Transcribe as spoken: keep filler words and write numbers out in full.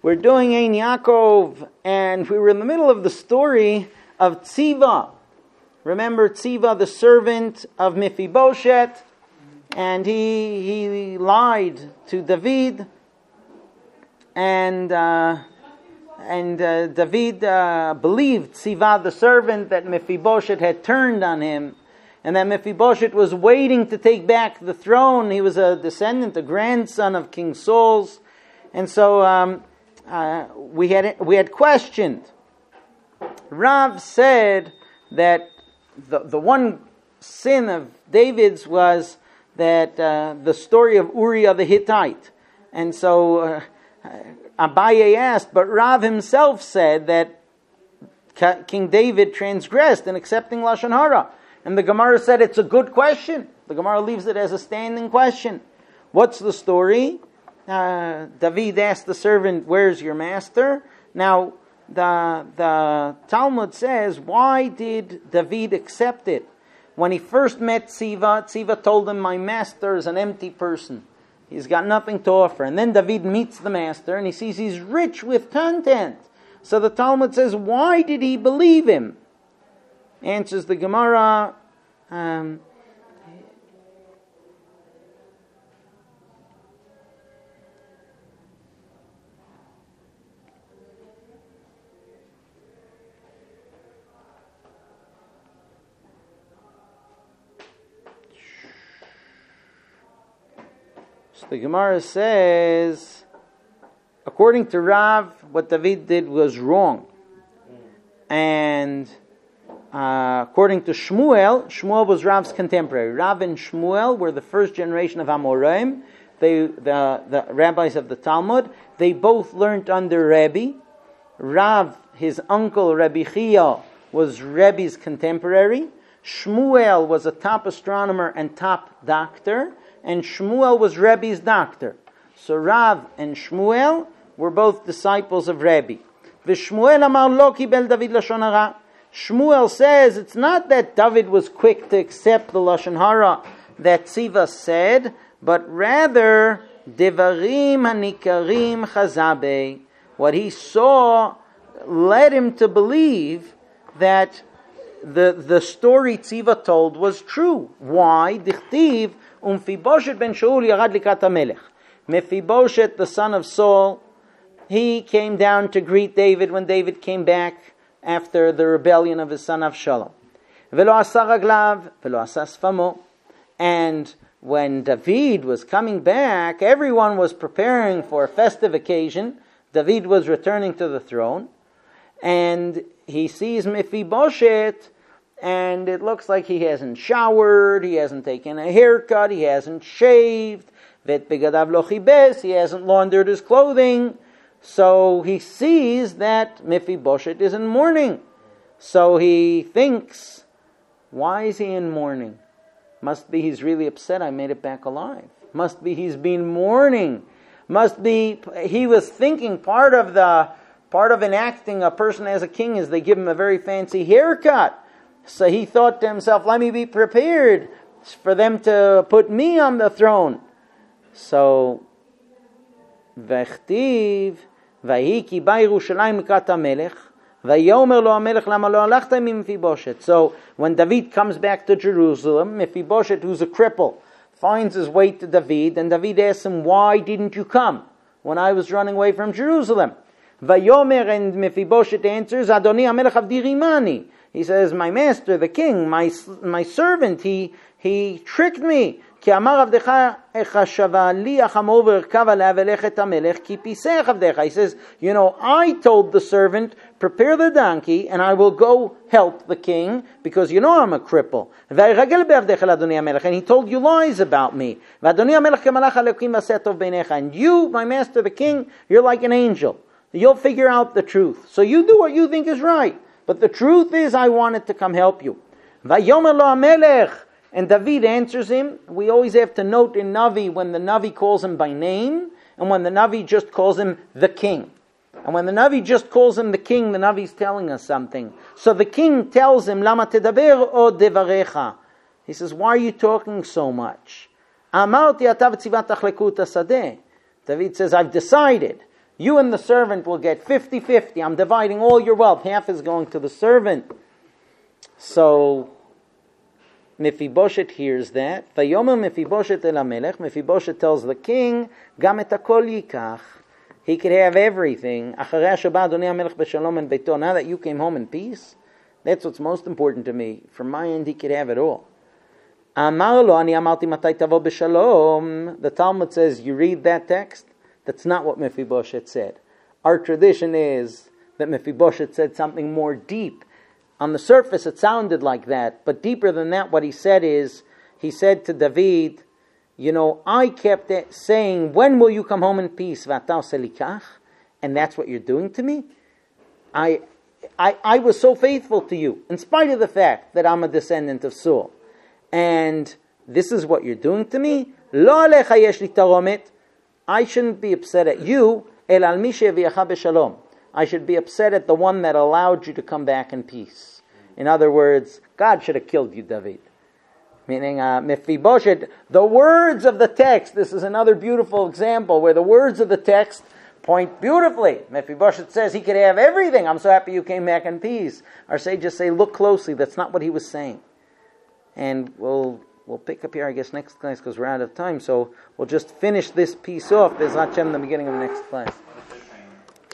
We're doing Ein Yaakov, and we were in the middle of the story of Tziva. Remember Tziva, the servant of Mephibosheth, and he he lied to David, and uh, and uh, David uh, believed Tziva, the servant, that Mephibosheth had turned on him, and that Mephibosheth was waiting to take back the throne. He was a descendant, a grandson of King Saul's, and so um, uh, we had we had questioned. Rav said that the the one sin of David's was that uh, the story of Uriah the Hittite, and so uh, Abaye asked, but Rav himself said that King David transgressed in accepting Lashon Hara. And the Gemara said it's a good question. The Gemara leaves it as a standing question. What's the story? Uh, David asked the servant, "Where's your master?" Now, the the Talmud says, why did David accept it? When he first met Tziva, Tziva told him, "My master is an empty person. He's got nothing to offer." And then David meets the master and he sees he's rich with content. So the Talmud says, why did he believe him? Answers the Gemara, um, so the Gemara says, according to Rav, what David did was wrong. And Uh, according to Shmuel, Shmuel was Rav's contemporary. Rav and Shmuel were the first generation of Amoraim, they, the, the rabbis of the Talmud. They both learned under Rebbe. Rav, his uncle Rebbe Chia, was Rebbe's contemporary. Shmuel was a top astronomer and top doctor, and Shmuel was Rebbe's doctor. So Rav and Shmuel were both disciples of Rebbe. V'Shmuel amar lo kibel David lashon hara. Shmuel says it's not that David was quick to accept the Lashon Hara that Tziva said, but rather, Devarim hanikarim chazabe. What he saw led him to believe that the, the story Tziva told was true. Why? Dichtiv, Mephibosheth ben Shaul yarad likat hamelech. Mephibosheth, the son of Saul, he came down to greet David when David came back after the rebellion of his son Avshalom. Velo asa raglav, velo asa sfamo. And when David was coming back, everyone was preparing for a festive occasion. David was returning to the throne. And he sees Mephibosheth, and it looks like he hasn't showered, he hasn't taken a haircut, he hasn't shaved, vet begadav lo chibes, he hasn't laundered his clothing. So he sees that Mephibosheth is in mourning. So he thinks, why is he in mourning? Must be he's really upset I made it back alive. Must be he's been mourning. Must be he was thinking part of the part of enacting a person as a king is they give him a very fancy haircut. So he thought to himself, let me be prepared for them to put me on the throne. So Vechtiv ויהי כי בא ירושלים לקראת המלך, ויאמר לו המלך למה לא הלכת ממפיבושת. So when David comes back to Jerusalem, Mephibosheth, who's a cripple, finds his way to David, and David asks him, why didn't you come when I was running away from Jerusalem? Vayomer, and Mephibosheth answers, Adoni HaMelech avdi rimani. He says, my master, the king, my my servant, he he tricked me. כי אמר עבדך איך שווה לי החמור ורכב עליה ולך את המלך כי פיסח עבדך. He says, you know, I told the servant, prepare the donkey and I will go help the king because you know I'm a cripple. וירגל בעבדך לאדוני המלך, and he told you lies about me. ואדוני המלך כמלאך אלוקים ועשה טוב בעיניך, and you, my master, the king, you're like an angel. You'll figure out the truth. So you do what you think is right. But the truth is I wanted to come help you. ויאמר לו המלך, and David answers him. We always have to note in Navi when the Navi calls him by name and when the Navi just calls him the king. And when the Navi just calls him the king, the Navi's telling us something. So the king tells him, Lama tedaber o devarecha. He says, why are you talking so much? Amarti atav tzivat tachlekut hasadeh. David says, I've decided You and the servant will get fifty-fifty. I'm dividing all your wealth. Half is going to the servant. So Mephibosheth hears that. Vayomer Mephibosheth el hamelech. Mephibosheth tells the king, Gam et hakol yikach. He could have everything. Acharei sheba Adonai hamelech b'shalom en beito. Now that you came home in peace, that's what's most important to me. From my end, he could have it all. Amar lo ani amarti matai tavo b'shalom. The Talmud says, you read that text, that's not what Mephibosheth said. Our tradition is that Mephibosheth said something more deep. On the surface, it sounded like that. But deeper than that, what he said is, he said to David, you know, I kept saying, when will you come home in peace? And that's what you're doing to me? I, I, I was so faithful to you, in spite of the fact that I'm a descendant of Saul. And this is what you're doing to me? Lo alecha yesh li taromet. I shouldn't be upset at you, el al mi she'aviacha b'shalom. I should be upset at the one that allowed you to come back in peace. In other words, God should have killed you, David. Meaning, uh, Mephibosheth, the words of the text, this is another beautiful example where the words of the text point beautifully. Mephibosheth says he could have everything. I'm so happy you came back in peace. Our sages say, look closely. That's not what he was saying. And we'll we'll pick up here, I guess, next class because we're out of time. So we'll just finish this piece off. There's Hashem in the beginning of the next class.